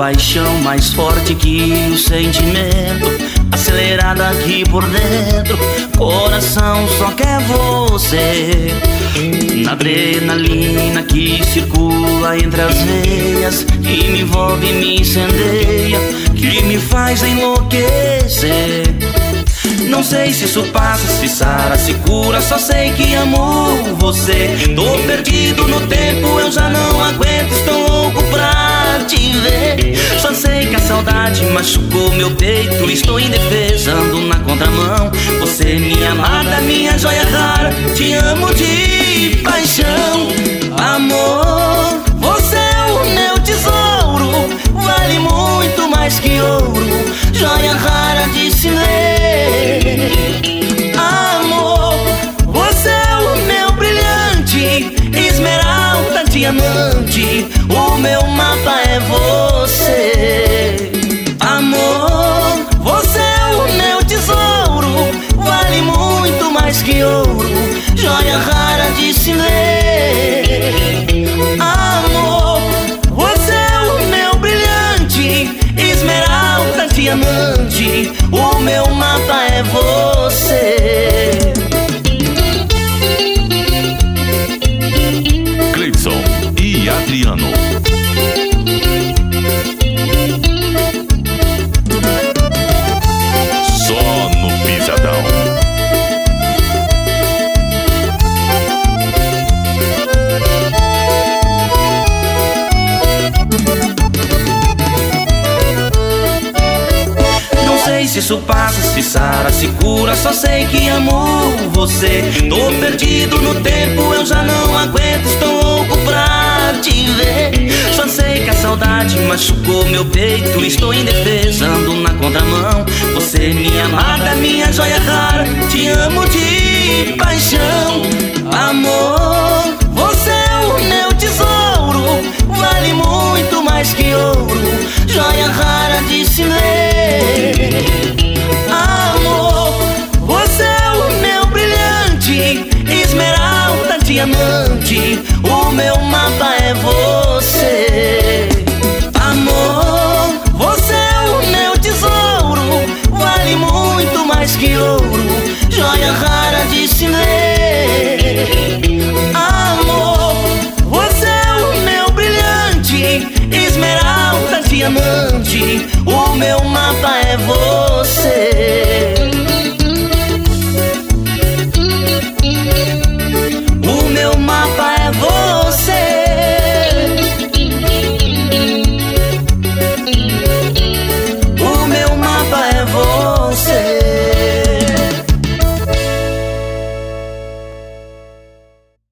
paixão mais forte que o sentimento, acelerada aqui por dentro, coração só quer você. Na adrenalina que circula entre as veias, que me envolve e me incendeia, que me faz enlouquecer. Não sei se isso passa, se sara, se cura, só sei que amo você. Tô perdido no tempo, eu já não aguento, estou louco pra te ver. Só sei que a saudade machucou meu peito, estou indefesa, ando na contramão. Você, minha amada, minha joia rara, te amo de paixão. Amor, você é o meu tesouro, vale muito mais que ouro, joia rara de se ler. Amor, você é o meu brilhante, esmeralda, diamante, o meu mapa é você. Amor, você é o meu tesouro, vale muito mais que ouro, joia rara de se ler. Amor, você é o meu brilhante, esmeralda, diamante, o meu mapa é você. Cleidson e Adriano. Só no Pisadão. Se isso passa, se sara, se cura, só sei que amo você. Tô perdido no tempo, eu já não aguento, estou louco pra te ver. Só sei que a saudade machucou meu peito, estou indefesa, ando na contramão. Você, minha amada, minha joia rara, te amo de paixão. Amor, você é o meu tesouro, vale muito mais que ouro, joia rara de se ler. Amor, você é o meu brilhante, esmeralda, diamante, o meu mapa é você. Amor, você é o meu tesouro, vale muito mais que ouro, joia rara de se ler. Amor, você é o meu brilhante, esmeralda, diamante, o meu mapa é você.